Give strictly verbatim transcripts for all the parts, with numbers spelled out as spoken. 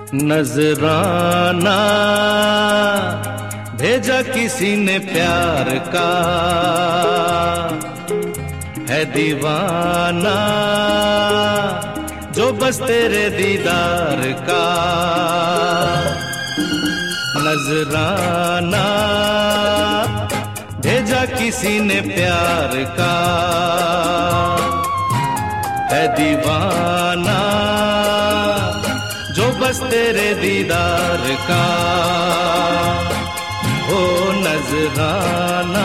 नजराना भेजा किसी ने प्यार का, है दीवाना जो बस तेरे दीदार का। नजराना भेजा किसी ने प्यार का, है दीवाना जो बस तेरे दीदार का। हो नजराना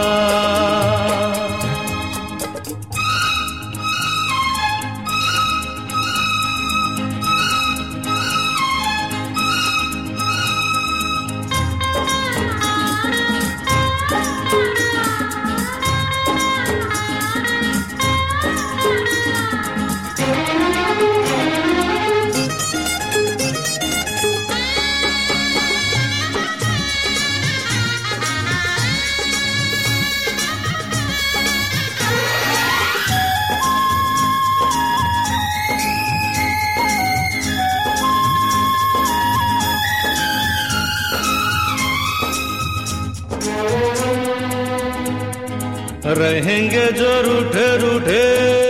रहेंगे जो रूठे रूठे,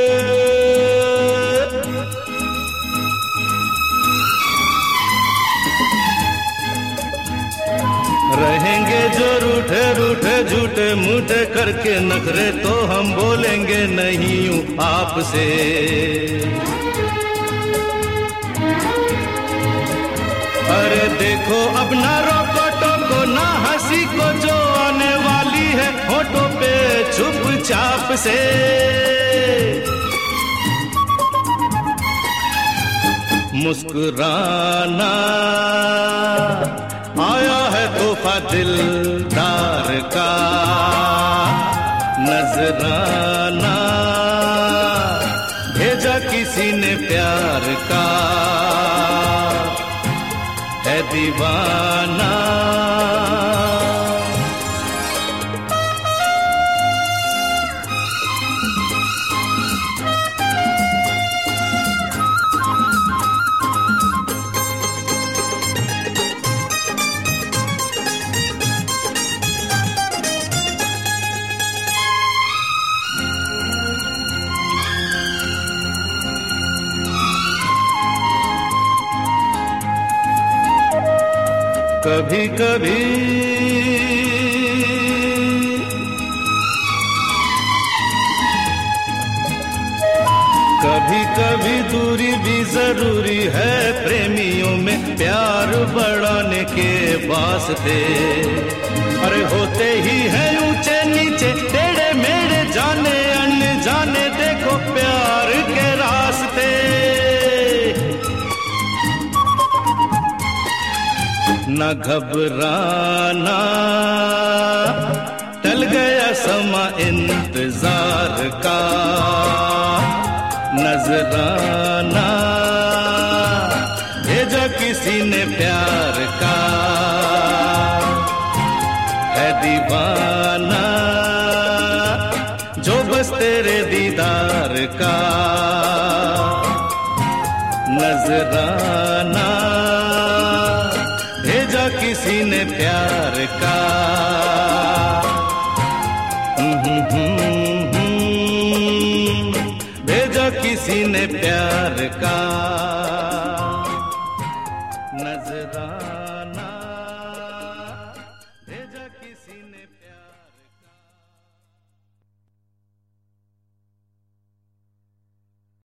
रहेंगे जो रूठे रूठे झूठे मूठे करके नखरे, तो हम बोलेंगे नहीं यूं आपसे। अरे देखो अब ना रोको टोको ना हंसी को, जो आने वाली है होठों पे चुपचाप से। मुस्कुराना आया है तोहफा दिलदार का। नजराना भेजा किसी ने प्यार का, है दीवाना कभी कभी कभी कभी दूरी भी जरूरी है प्रेमियों में, प्यार बढ़ाने के वास्ते। अरे होते ही है ऊंचे नीचे टेढ़े मेढ़े, जाने अनजाने देखो प्यार के रास्ते। न घबराना टल गया समा इंतजार का। नजराना भेजा किसी ने प्यार का, है दीवाना जो बस तेरे दीदार का। नजराना भेजा किसी ने प्यार का। भेजा किसी ने प्यार का। नजराना